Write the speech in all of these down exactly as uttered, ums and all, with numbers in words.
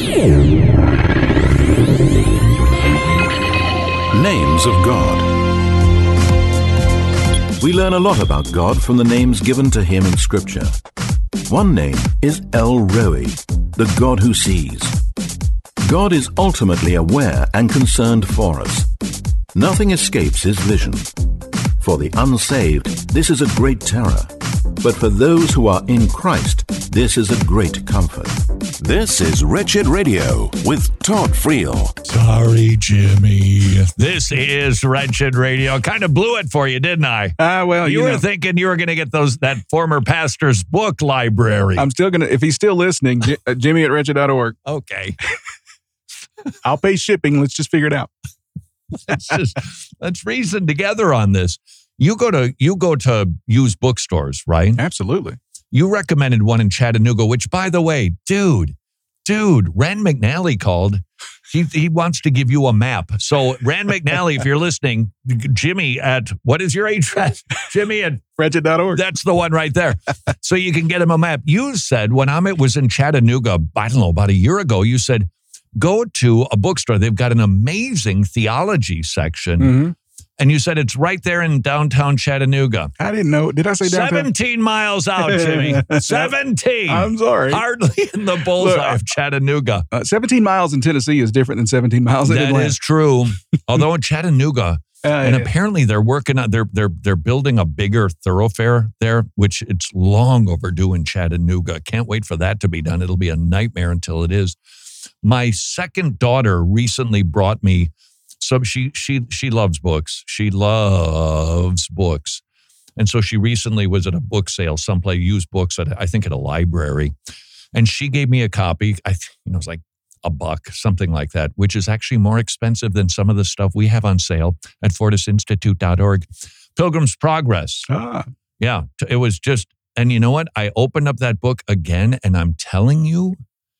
Names of God. We learn a lot about God from the names given to him in Scripture. One name is El Roi, the God who sees. God is ultimately aware and concerned for us. Nothing escapes his vision. For the unsaved, this is a great terror. But for those who are in Christ, this is a great comfort. This is Wretched Radio with Todd Friel. Sorry, Jimmy. This is Wretched Radio. Kind of blew it for you, didn't I? Ah, uh, well, you, you were know. thinking you were going to get those that former pastor's book library. I'm still going to, if he's still listening, J- uh, Jimmy at wretched dot org. Okay. I'll pay shipping. Let's just figure it out. let's just let's reason together on this. You go to you go to used bookstores, right? Absolutely. You recommended one in Chattanooga, which, by the way, dude, dude, Rand McNally called. He he wants to give you a map. So, Rand McNally, if you're listening, Jimmy at, what is your address? Jimmy at wretched dot org. That's the one right there. So you can get him a map. You said when Amit was in Chattanooga, I don't know, about a year ago, you said, go to a bookstore. They've got an amazing theology section. Mm-hmm. And you said it's right there in downtown Chattanooga. I didn't know. Did I say downtown? seventeen miles out, Jimmy. seventeen. I'm sorry. Hardly in the bullseye Look, of Chattanooga. Uh, seventeen miles in Tennessee is different than seventeen miles in That Atlanta. is true. Although in Chattanooga, uh, and yeah. apparently they're working on, they're, they're, they're building a bigger thoroughfare there, which it's long overdue in Chattanooga. Can't wait for that to be done. It'll be a nightmare until it is. My second daughter recently brought me, so she she she loves books. She loves books. And so she recently was at a book sale, someplace, used books, at, I think at a library. And she gave me a copy. I think you know, it was like a buck, something like that, which is actually more expensive than some of the stuff we have on sale at fortis institute dot org. Pilgrim's Progress. Ah. Yeah, it was just, and you know what? I opened up that book again, and I'm telling you,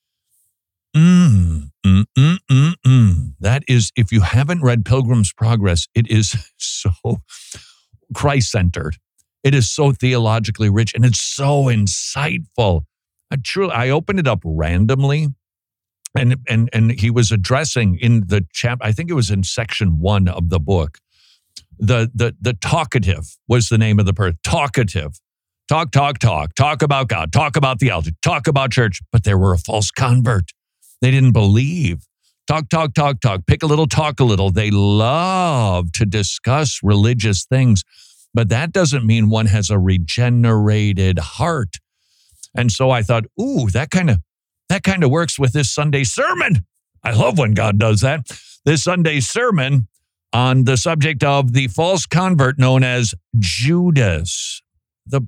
Mm, mm, mm, mm, mm. That is, if you haven't read Pilgrim's Progress, it is so Christ-centered. It is so theologically rich, and it's so insightful. I truly, I opened it up randomly, and and and he was addressing in the chap. I think it was in section one of the book. The the the talkative was the name of the person. Talkative. Talk, talk, talk. Talk about God. Talk about theology. Talk about church. But they were a false convert. They didn't believe. Talk, talk, talk, talk. Pick a little, talk a little. They love to discuss religious things, but that doesn't mean one has a regenerated heart. And so I thought, ooh, that kind of that kind of works with this Sunday sermon. I love when God does that. This Sunday sermon on the subject of the false convert known as Judas. The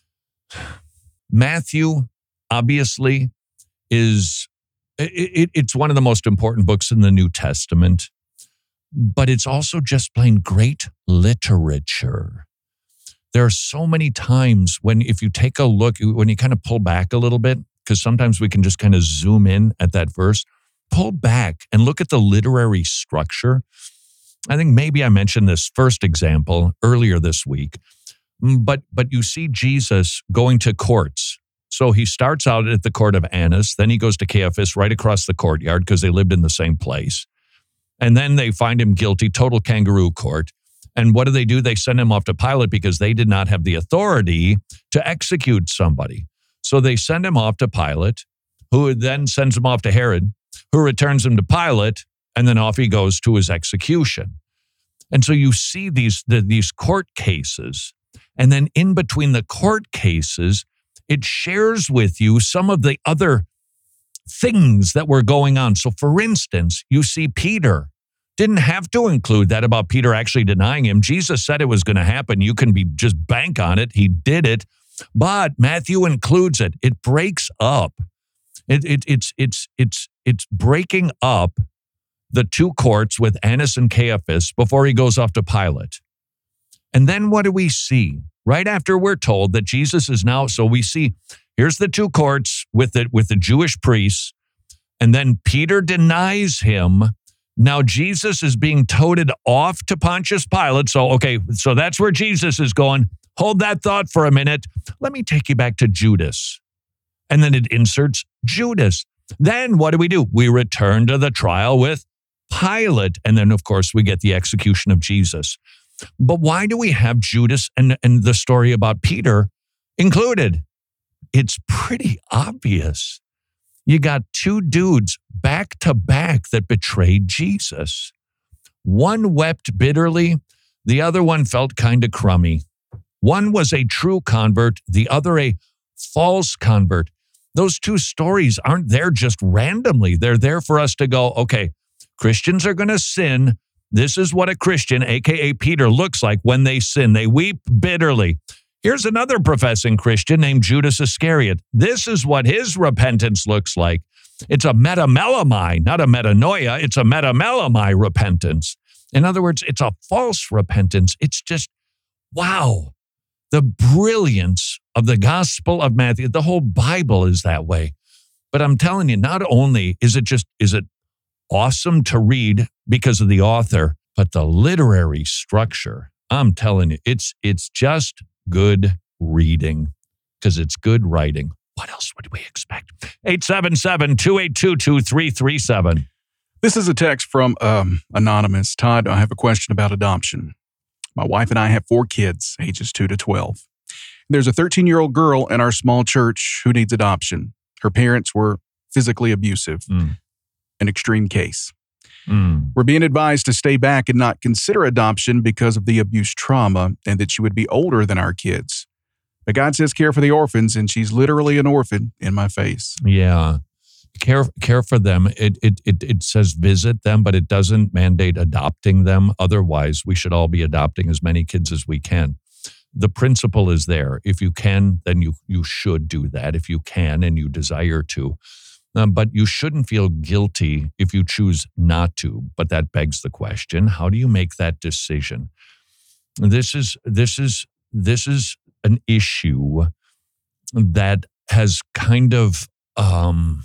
Matthew, obviously, is It, it, it's one of the most important books in the New Testament, but it's also just plain great literature. There are so many times when, if you take a look, when you kind of pull back a little bit, because sometimes we can just kind of zoom in at that verse, pull back and look at the literary structure. I think maybe I mentioned this first example earlier this week, but but you see Jesus going to courts. So he starts out at the court of Annas, then he goes to Caiaphas right across the courtyard because they lived in the same place. And then they find him guilty, total kangaroo court. And what do they do? They send him off to Pilate because they did not have the authority to execute somebody. So they send him off to Pilate, who then sends him off to Herod, who returns him to Pilate, and then off he goes to his execution. And so you see these, the, these court cases, and then in between the court cases, it shares with you some of the other things that were going on. So, for instance, you see Peter. Didn't have to include that about Peter actually denying him. Jesus said it was going to happen. You can be just bank on it. He did it. But Matthew includes it. It breaks up. It, it, it's, it's, it's, it's breaking up the two courts with Annas and Caiaphas before he goes off to Pilate. And then what do we see? Right after we're told that Jesus is now, so we see, here's the two courts with the, with the Jewish priests, and then Peter denies him. Now Jesus is being toted off to Pontius Pilate. So, okay, so that's where Jesus is going. Hold that thought for a minute. Let me take you back to Judas. And then it inserts Judas. Then what do we do? We return to the trial with Pilate. And then, of course, we get the execution of Jesus. But why do we have Judas and, and the story about Peter included? It's pretty obvious. You got two dudes back to back that betrayed Jesus. One wept bitterly. The other one felt kind of crummy. One was a true convert. The other a false convert. Those two stories aren't there just randomly. They're there for us to go, okay, Christians are going to sin. This is what a Christian, a k a. Peter, looks like when they sin. They weep bitterly. Here's another professing Christian named Judas Iscariot. This is what his repentance looks like. It's a metamelamai, not a metanoia. It's a metamelamai repentance. In other words, it's a false repentance. It's just, wow. The brilliance of the Gospel of Matthew. The whole Bible is that way. But I'm telling you, not only is it just, is it awesome to read because of the author, but the literary structure. I'm telling you, it's it's just good reading because it's good writing. What else would we expect? eight seven seven, two eight two, two three three seven. This is a text from um, Anonymous. Todd, I have a question about adoption. My wife and I have four kids, ages two to twelve. There's a thirteen-year-old girl in our small church who needs adoption. Her parents were physically abusive, mm. an extreme case. Mm. We're being advised to stay back and not consider adoption because of the abuse trauma and that she would be older than our kids. But God says care for the orphans, and she's literally an orphan in my face. Yeah. Care care for them. It, it it it says visit them, but it doesn't mandate adopting them. Otherwise, we should all be adopting as many kids as we can. The principle is there. If you can, then you you should do that. If you can and you desire to. Um, but you shouldn't feel guilty if you choose not to. But that begs the question, how do you make that decision? This is this is this is an issue that has kind of um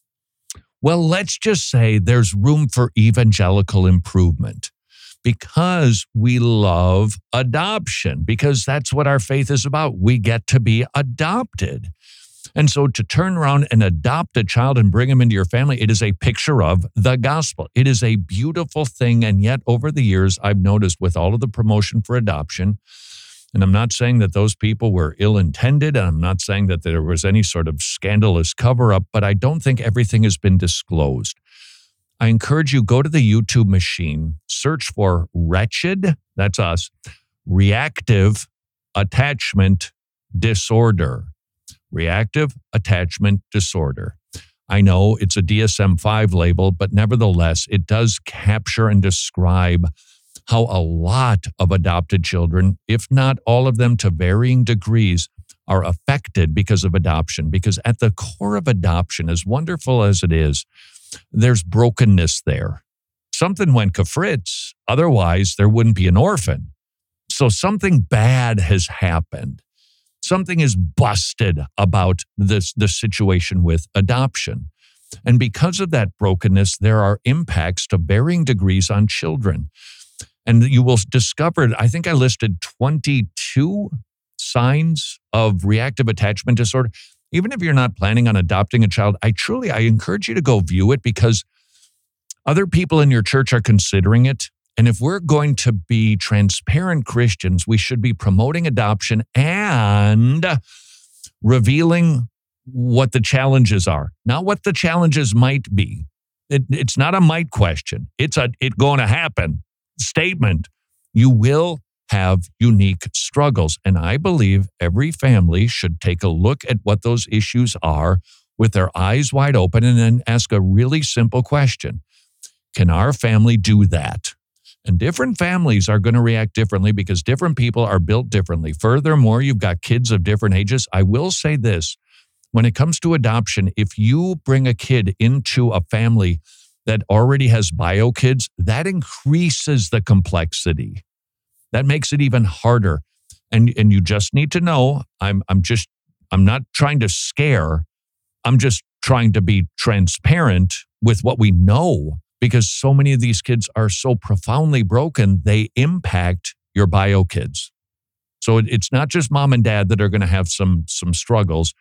well, let's just say there's room for evangelical improvement because we love adoption, because that's what our faith is about. We get to be adopted. And so to turn around and adopt a child and bring him into your family, it is a picture of the gospel. It is a beautiful thing. And yet over the years, I've noticed with all of the promotion for adoption, and I'm not saying that those people were ill-intended, and I'm not saying that there was any sort of scandalous cover-up, but I don't think everything has been disclosed. I encourage you, go to the YouTube machine, search for Wretched, that's us, Reactive Attachment Disorder. Reactive Attachment Disorder. I know it's a D S M five label, but nevertheless, it does capture and describe how a lot of adopted children, if not all of them to varying degrees, are affected because of adoption. Because at the core of adoption, as wonderful as it is, there's brokenness there. Something went kafritz, otherwise there wouldn't be an orphan. So something bad has happened. Something is busted about this, this situation with adoption. And because of that brokenness, there are impacts to varying degrees on children. And you will discover, I think I listed twenty-two signs of reactive attachment disorder. Even if you're not planning on adopting a child, I truly, I encourage you to go view it because other people in your church are considering it. And if we're going to be transparent Christians, we should be promoting adoption and revealing what the challenges are, not what the challenges might be. It, it's not a might question. It's a it going to happen statement. You will have unique struggles. And I believe every family should take a look at what those issues are with their eyes wide open and then ask a really simple question. Can our family do that? And different families are going to react differently because different people are built differently. Furthermore, you've got kids of different ages. I will say this, when it comes to adoption, if you bring a kid into a family that already has bio kids, that increases the complexity. That makes it even harder. And, and you just need to know, I'm, I'm just, I'm not trying to scare. I'm just trying to be transparent with what we know. Because so many of these kids are so profoundly broken, they impact your bio kids. So it, it's not just mom and dad that are going to have some, some struggles.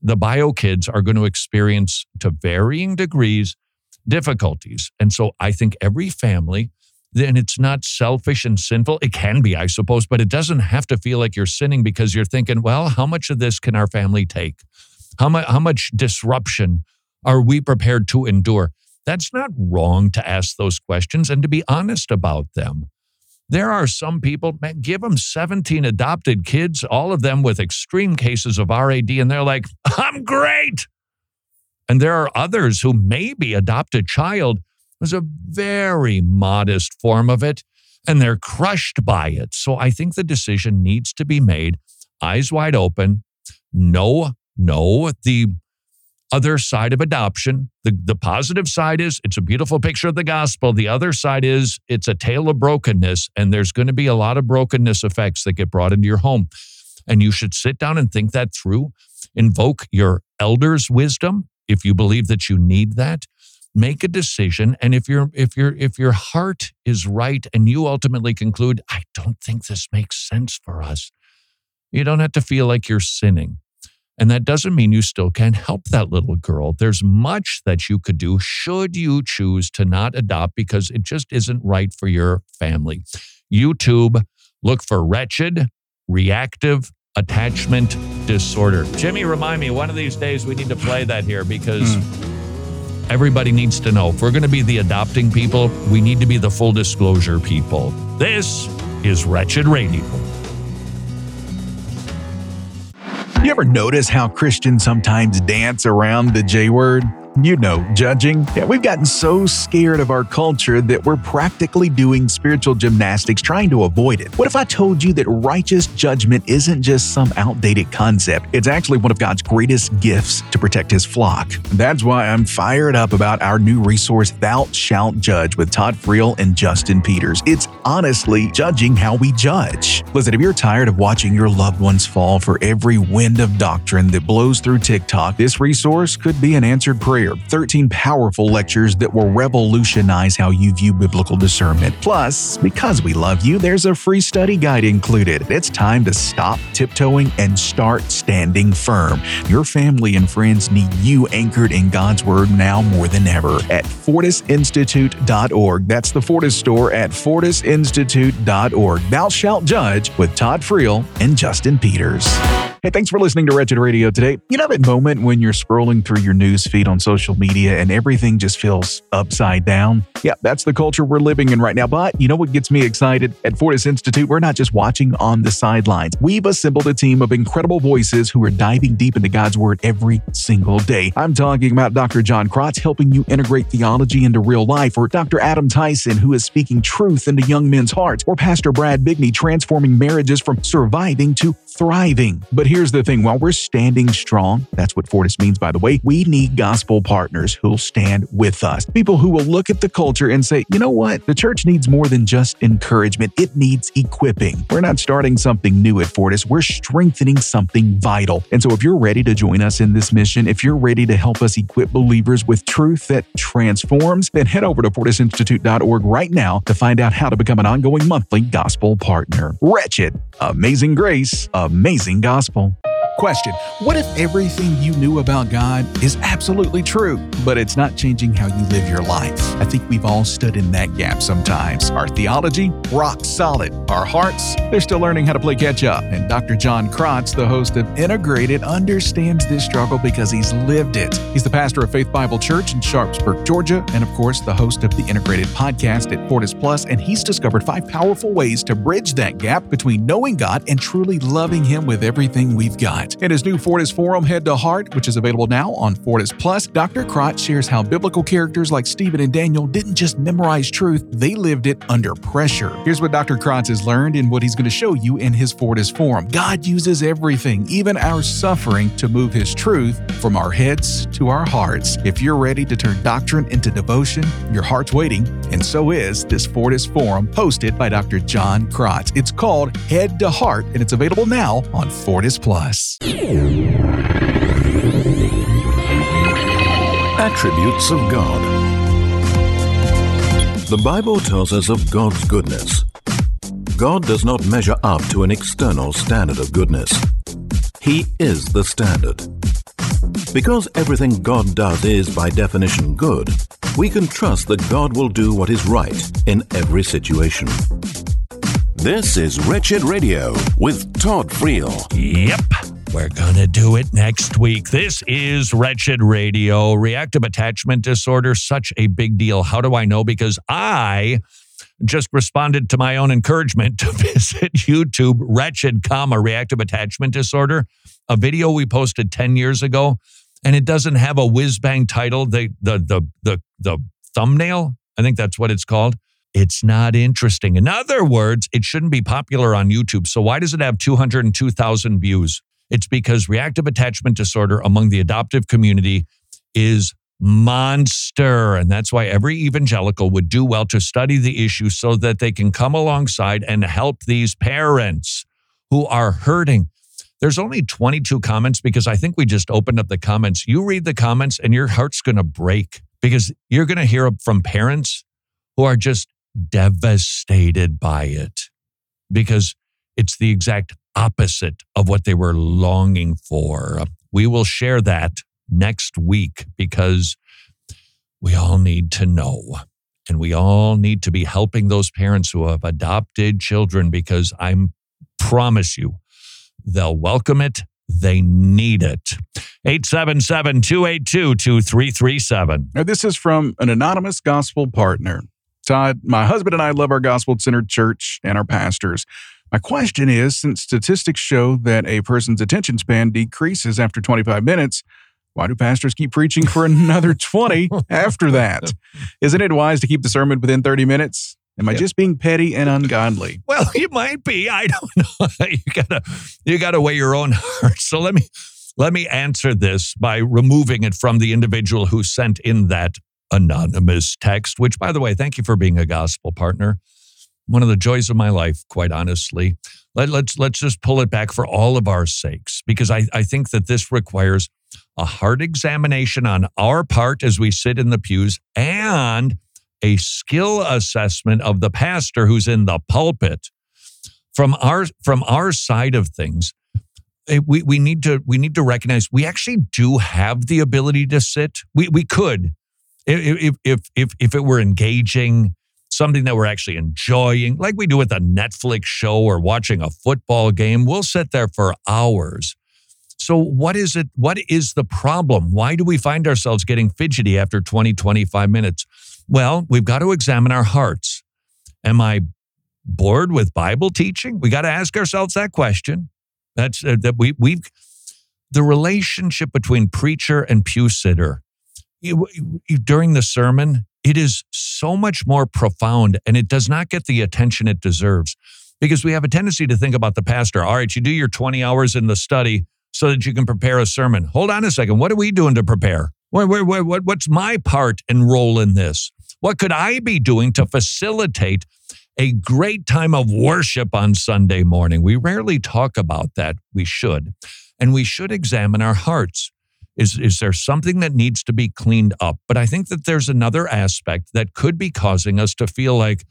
the bio kids are going to experience, to varying degrees, difficulties. And so I think every family, then it's not selfish and sinful. It can be, I suppose, but it doesn't have to feel like you're sinning because you're thinking, well, how much of this can our family take? How much, how much disruption are we prepared to endure? That's not wrong to ask those questions and to be honest about them. There are some people, man, give them seventeen adopted kids, all of them with extreme cases of R A D, and they're like, I'm great. And there are others who maybe adopt a child was a very modest form of it, and they're crushed by it. So I think the decision needs to be made, eyes wide open, know, know the other side of adoption. The, the positive side is it's a beautiful picture of the gospel. The other side is it's a tale of brokenness, and there's going to be a lot of brokenness effects that get brought into your home. And you should sit down and think that through. Invoke your elders' wisdom if you believe that you need that. Make a decision, and if your if your if your heart is right and you ultimately conclude, I don't think this makes sense for us, you don't have to feel like you're sinning. And that doesn't mean you still can't help that little girl. There's much that you could do should you choose to not adopt because it just isn't right for your family. YouTube, look for wretched, reactive attachment disorder. Jimmy, remind me, one of these days we need to play that here because mm. everybody needs to know. If we're going to be the adopting people, we need to be the full disclosure people. This is Wretched Radio. You ever notice how Christians sometimes dance around the J word? You know, judging. Yeah, we've gotten so scared of our culture that we're practically doing spiritual gymnastics trying to avoid it. What if I told you that righteous judgment isn't just some outdated concept? It's actually one of God's greatest gifts to protect His flock. That's why I'm fired up about our new resource, Thou Shalt Judge, with Todd Friel and Justin Peters. It's honestly judging how we judge. Listen, if you're tired of watching your loved ones fall for every wind of doctrine that blows through TikTok, this resource could be an answered prayer. thirteen powerful lectures that will revolutionize how you view biblical discernment. Plus, because we love you, there's a free study guide included. It's time to stop tiptoeing and start standing firm. Your family and friends need you anchored in God's Word now more than ever at fortis institute dot org. That's the Fortis store at fortis institute dot org. Thou Shalt Judge with Todd Friel and Justin Peters. Hey, thanks for listening to Wretched Radio today. You know that moment when you're scrolling through your news feed on social media and everything just feels upside down? Yeah, that's the culture we're living in right now. But you know what gets me excited? At Fortis Institute, we're not just watching on the sidelines. We've assembled a team of incredible voices who are diving deep into God's Word every single day. I'm talking about Doctor John Krotz helping you integrate theology into real life, or Doctor Adam Tyson, who is speaking truth into young men's hearts, or Pastor Brad Bigney transforming marriages from surviving to thriving. But here's the thing, while we're standing strong, that's what Fortis means, by the way, we need gospel partners who'll stand with us. People who will look at the culture and say, you know what? The church needs more than just encouragement. It needs equipping. We're not starting something new at Fortis. We're strengthening something vital. And so if you're ready to join us in this mission, if you're ready to help us equip believers with truth that transforms, then head over to fortis institute dot org right now to find out how to become an ongoing monthly gospel partner. Wretched, amazing grace, amazing gospel. Question: what if everything you knew about God is absolutely true, but it's not changing how you live your life? I think we've all stood in that gap sometimes. Our theology, rock solid. Our hearts, they're still learning how to play catch up. And Doctor John Krotz, the host of Integrated, understands this struggle because he's lived it. He's the pastor of Faith Bible Church in Sharpsburg, Georgia, and of course, the host of the Integrated podcast at Fortis Plus, and he's discovered five powerful ways to bridge that gap between knowing God and truly loving Him with everything we've got. In his new Fortis Forum, Head to Heart, which is available now on Fortis Plus, Doctor Krotz shares how biblical characters like Stephen and Daniel didn't just memorize truth, they lived it under pressure. Here's what Doctor Krotz has learned and what he's going to show you in his Fortis Forum. God uses everything, even our suffering, to move His truth from our heads to our hearts. If you're ready to turn doctrine into devotion, your heart's waiting, and so is this Fortis Forum hosted by Doctor John Krotz. It's called Head to Heart, and it's available now on Fortis Plus. Attributes of God. The Bible tells us of God's goodness. God does not measure up to an external standard of goodness. He is the standard. Because everything God does is, by definition, good, we can trust that God will do what is right in every situation. This is Wretched Radio with Todd Friel. Yep, we're going to do it next week. This is Wretched Radio. Reactive attachment disorder, such a big deal. How do I know? Because I just responded to my own encouragement to visit YouTube, Wretched, comma, Reactive Attachment Disorder, a video we posted ten years ago, and it doesn't have a whiz-bang title. The, the, the, the, the thumbnail, I think that's what it's called. It's not interesting. In other words, it shouldn't be popular on YouTube. So why does it have two hundred two thousand views? It's because reactive attachment disorder among the adoptive community is monster. And that's why every evangelical would do well to study the issue so that they can come alongside and help these parents who are hurting. There's only twenty-two comments because I think we just opened up the comments. You read the comments and your heart's going to break because you're going to hear from parents who are just devastated by it because it's the exact opposite of what they were longing for. We will share that next week because we all need to know, and we all need to be helping those parents who have adopted children because I promise you they'll welcome it. They need it. eight seven seven, two eight two, two three three seven. Now, this is from an anonymous gospel partner. Todd, my husband and I love our gospel-centered church and our pastors. My question is, since statistics show that a person's attention span decreases after twenty-five minutes, why do pastors keep preaching for another twenty after that? Isn't it wise to keep the sermon within thirty minutes? Am I yep. just being petty and ungodly? Well, you might be. I don't know. You gotta, you gotta weigh your own heart. So let me, let me answer this by removing it from the individual who sent in that anonymous text, which, by the way, thank you for being a gospel partner. One of the joys of my life, quite honestly. Let, let's let's just pull it back for all of our sakes, because I, I think that this requires a hard examination on our part as we sit in the pews and a skill assessment of the pastor who's in the pulpit. From our from our side of things, we we need to we need to recognize we actually do have the ability to sit. We we could, if if if if it were engaging, something that we're actually enjoying, like we do with a Netflix show or watching a football game, we'll sit there for hours. So what is it? What is the problem? Why do we find ourselves getting fidgety after twenty, twenty-five minutes? Well, we've got to examine our hearts. Am I bored with Bible teaching? We got to ask ourselves that question. That's uh, that we we've the relationship between preacher and pew sitter you, you, during the sermon. It is so much more profound, and it does not get the attention it deserves because we have a tendency to think about the pastor. All right, you do your twenty hours in the study so that you can prepare a sermon. Hold on a second. What are we doing to prepare? What, what, what, what's my part and role in this? What could I be doing to facilitate a great time of worship on Sunday morning? We rarely talk about that. We should. And we should examine our hearts. Is, is there something that needs to be cleaned up? But I think that there's another aspect that could be causing us to feel like,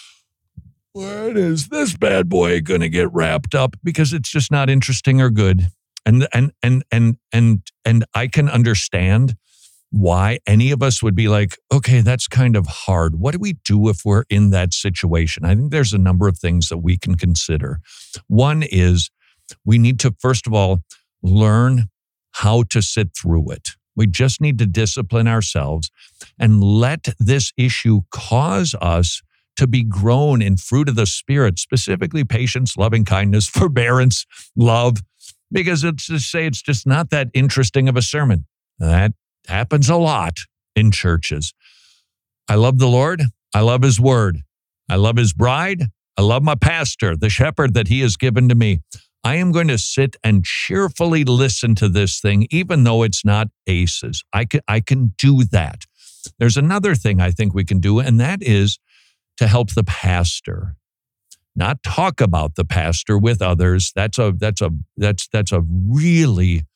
when is this bad boy going to get wrapped up? Because it's just not interesting or good. And and and and and and I can understand why any of us would be like, okay, that's kind of hard. What do we do if we're in that situation? I think there's a number of things that we can consider. One is we need to, first of all, learn how to sit through it. We just need to discipline ourselves and let this issue cause us to be grown in fruit of the Spirit, specifically patience, loving kindness, forbearance, love, because it's to say it's just not that interesting of a sermon. That happens a lot in churches. I love the Lord. I love his word. I love his bride. I love my pastor, the shepherd that he has given to me. I am going to sit and cheerfully listen to this thing, even though it's not aces. I can, I can do that. There's another thing I think we can do, and that is to help the pastor. Not talk about the pastor with others. That's a that's a that's that's a really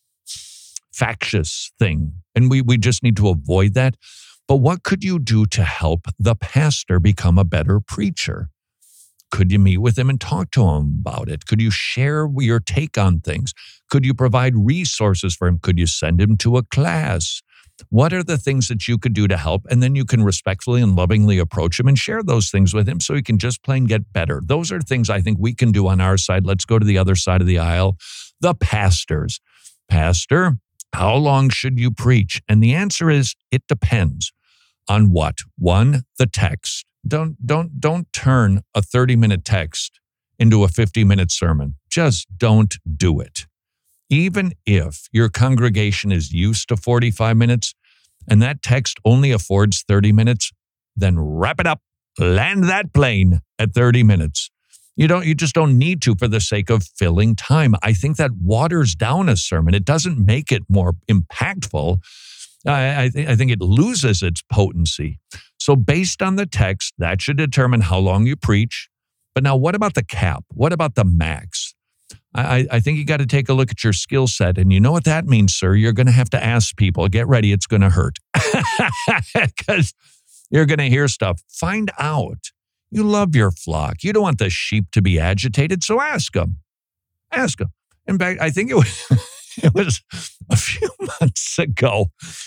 factious thing. And we we just need to avoid that. But what could you do to help the pastor become a better preacher? Could you meet with him and talk to him about it? Could you share your take on things? Could you provide resources for him? Could you send him to a class? What are the things that you could do to help? And then you can respectfully and lovingly approach him and share those things with him so he can just plain get better. Those are things I think we can do on our side. Let's go to the other side of the aisle. The pastors. Pastor, how long should you preach? And the answer is, it depends on what? One, the text. Don't, don't, don't turn a thirty-minute text into a fifty-minute sermon. Just don't do it. Even if your congregation is used to forty-five minutes and that text only affords thirty minutes, then wrap it up, land that plane at thirty minutes. You don't, you just don't need to for the sake of filling time. I think that waters down a sermon. It doesn't make it more impactful. I, I, th- I think it loses its potency. So based on the text, that should determine how long you preach. But now what about the cap? What about the max? I, I think you got to take a look at your skill set. And you know what that means, sir? You're going to have to ask people, get ready, it's going to hurt. Because you're going to hear stuff. Find out. You love your flock. You don't want the sheep to be agitated, so ask them. Ask them. In fact, I think it was, it was a few months ago,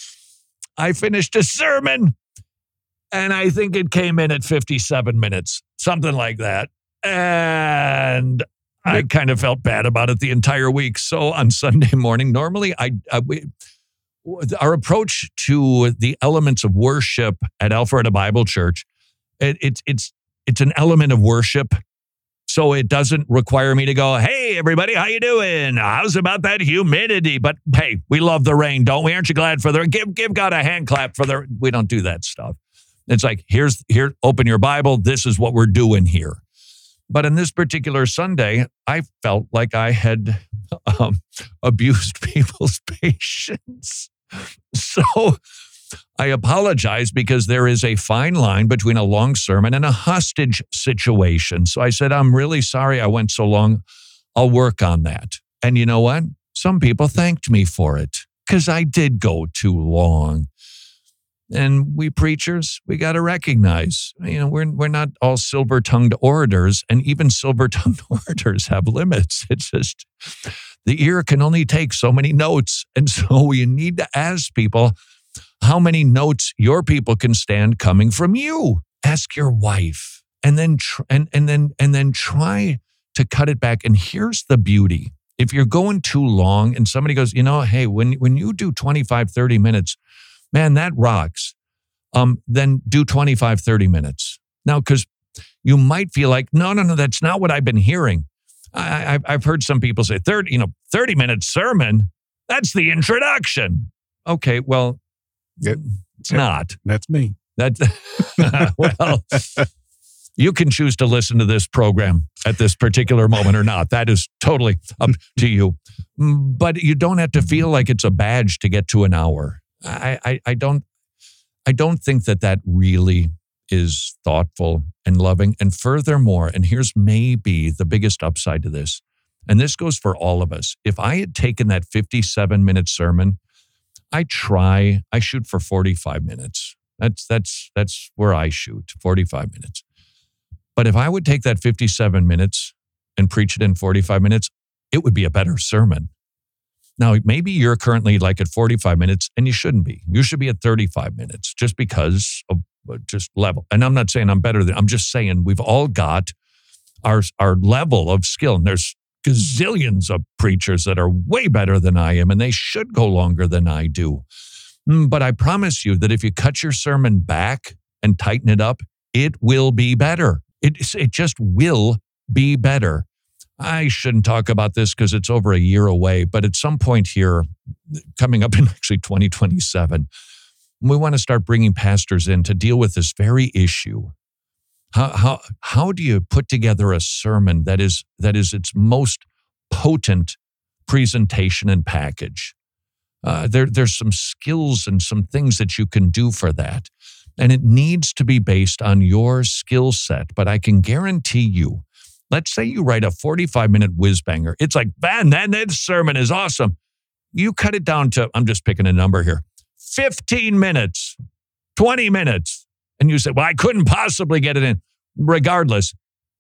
I finished a sermon, and I think it came in at fifty-seven minutes, something like that. And I kind of felt bad about it the entire week. So on Sunday morning, normally I, I we, our approach to the elements of worship at Alpharetta Bible Church, it, it's it's it's an element of worship. So it doesn't require me to go, hey, everybody, how you doing? How's about that humidity? But hey, we love the rain, don't we? Aren't you glad for the give give God a hand clap for the? We don't do that stuff. It's like, here's here, open your Bible. This is what we're doing here. But in this particular Sunday, I felt like I had um, abused people's patience. So I apologize, because there is a fine line between a long sermon and a hostage situation. So I said, I'm really sorry I went so long. I'll work on that. And you know what? Some people thanked me for it, because I did go too long. And we preachers, we got to recognize, you know, we're we're not all silver-tongued orators, and even silver-tongued orators have limits. It's just the ear can only take so many notes, and so you need to ask people how many notes your people can stand coming from you. Ask your wife, and then tr- and and then and then try to cut it back. And here's the beauty: if you're going too long, and somebody goes, you know, hey, when when you do twenty-five, thirty minutes. Man, that rocks. Um, then do twenty-five, thirty minutes. Now, because you might feel like, no, no, no, that's not what I've been hearing. I, I've, I've heard some people say, thirty, you know, thirty minute sermon, that's the introduction. Okay, well, yep. It's not. That's me. That's, well, you can choose to listen to this program at this particular moment or not. That is totally up to you. But you don't have to feel like it's a badge to get to an hour. I, I, I don't I don't think that that really is thoughtful and loving. And furthermore, and here's maybe the biggest upside to this, and this goes for all of us. If I had taken that fifty-seven minute sermon, I try, I shoot for forty-five minutes. That's that's that's where I shoot, forty-five minutes. But if I would take that fifty-seven minutes and preach it in forty-five minutes, it would be a better sermon. Now, maybe you're currently like at forty-five minutes, and you shouldn't be. You should be at thirty-five minutes just because of just level. And I'm not saying I'm better than, I'm just saying we've all got our, our level of skill. And there's gazillions of preachers that are way better than I am, and they should go longer than I do. But I promise you that if you cut your sermon back and tighten it up, it will be better. It, it just will be better. I shouldn't talk about this because it's over a year away, but at some point here, coming up in actually twenty twenty-seven, we want to start bringing pastors in to deal with this very issue. How how how do you put together a sermon that is that is its most potent presentation and package? Uh, there there's some skills and some things that you can do for that, and it needs to be based on your skill set. But I can guarantee you, let's say you write a forty-five minute whiz banger. It's like, man, that, that sermon is awesome. You cut it down to, I'm just picking a number here, fifteen minutes, twenty minutes. And you say, well, I couldn't possibly get it in. Regardless,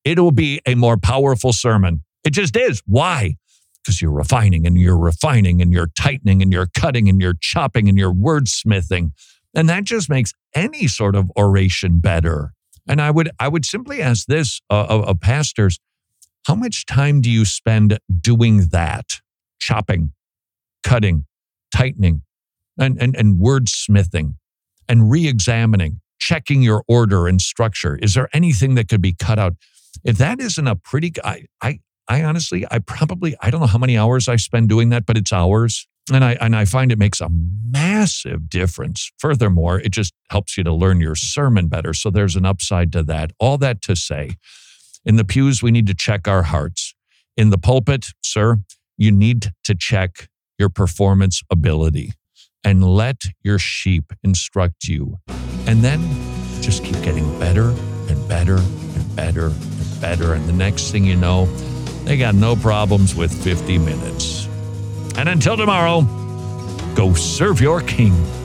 it'll be a more powerful sermon. It just is. Why? Because you're refining and you're refining and you're tightening and you're cutting and you're chopping and you're wordsmithing. And that just makes any sort of oration better. And I would I would simply ask this uh, of, of pastors, how much time do you spend doing that? Chopping, cutting, tightening, and, and, and wordsmithing, and re-examining, checking your order and structure. Is there anything that could be cut out? If that isn't a pretty, I, I, I honestly, I probably, I don't know how many hours I spend doing that, but it's hours. And I, and I find it makes a massive difference. Furthermore, it just helps you to learn your sermon better. So there's an upside to that. All that to say, in the pews, we need to check our hearts. In the pulpit, sir, you need to check your performance ability and let your sheep instruct you. And then just keep getting better and better and better and better. And the next thing you know, they got no problems with fifty minutes. And until tomorrow, go serve your king.